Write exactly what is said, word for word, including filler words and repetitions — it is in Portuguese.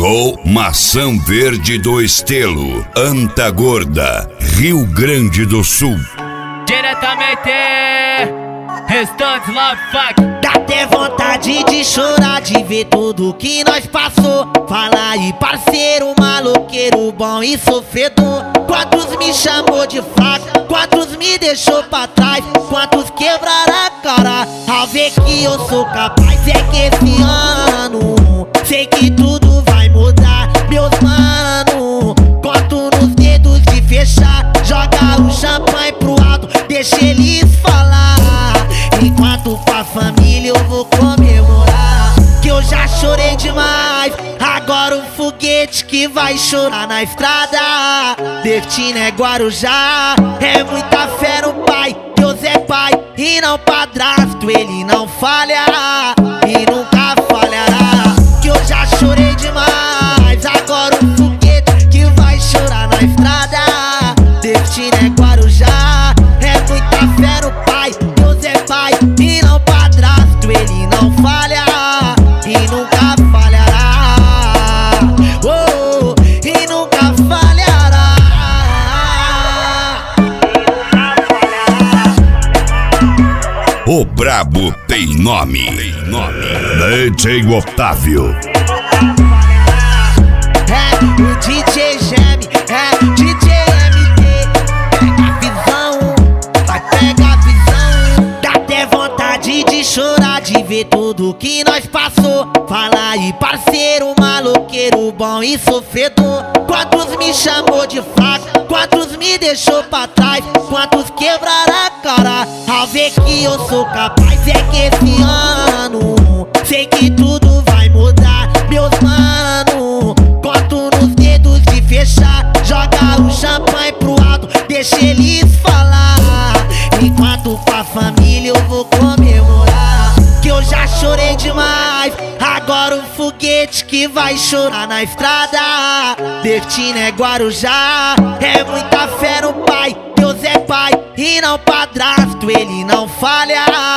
Chegou Maçã Verde do Estelo, Antagorda, Rio Grande do Sul. Diretamente, Restante Love Fuck. Dá até vontade de chorar, de ver tudo que nós passou. Fala aí, parceiro, maloqueiro, bom e sofredor. Quantos me chamou de fraco, quantos me deixou pra trás, quantos quebraram a cara ao ver que eu sou capaz. É que esse ano sei que tudo vai mudar, meus mano. Conto nos dedos de fechar, joga o champanhe pro alto, deixa eles falar. Enquanto pra família eu vou comemorar, que eu já chorei demais. Agora o foguete que vai chorar na estrada. Destino é Guarujá, é muita fé no pai. Deus é pai e não padrasto, ele não falha e nunca falhará. Que eu já chorei demais. Agora o foguete que vai chorar na estrada. Destino é Guarujá, é muita fé no pai. Deus é pai e não padrasto, ele não falha e nunca falhará. Oh, e nunca falhará. O brabo tem nome, tem nome. D J Otávio. É o D J Geme, é D J M T. Pega a visão, vai pegar a visão. Dá até vontade de chorar, de ver tudo que nós passou. Fala aí, parceiro, maloqueiro, bom e sofredor. Quantos me chamou de fraco, quantos me deixou pra trás, quantos quebraram a cara ao ver que eu sou capaz. É que esse ano sei que tudo vai mudar, meus mano. Conto nos dedos de fechar, joga o champanhe pro alto, deixa eles falar. Enquanto pra família eu vou comemorar, que eu já chorei demais. Agora o foguete que vai chorar na estrada. Destino é Guarujá, é muita fé no pai. Deus é pai e não padrasto, ele não falha